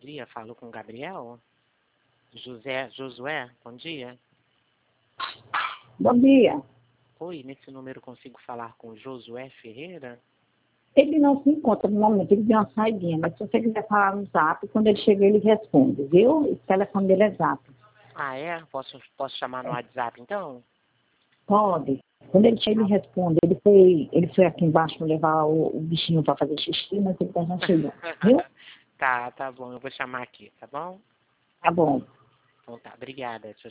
dia. Falo com o Gabriel. Josué, bom dia. Bom dia. Oi, nesse número consigo falar com o Josué Ferreira? Ele não se encontra no momento, ele deu uma saidinha, mas se você quiser falar no zap, quando ele chega ele responde, viu? O telefone dele é zap. Ah, é? Posso chamar no WhatsApp, então? Pode. Quando ele chega ele responde. Ele foi aqui embaixo levar o bichinho para fazer xixi, mas ele já chegou, viu? Tá bom, eu vou chamar aqui, tá bom? Tá bom. Então tá, obrigada. Tchau,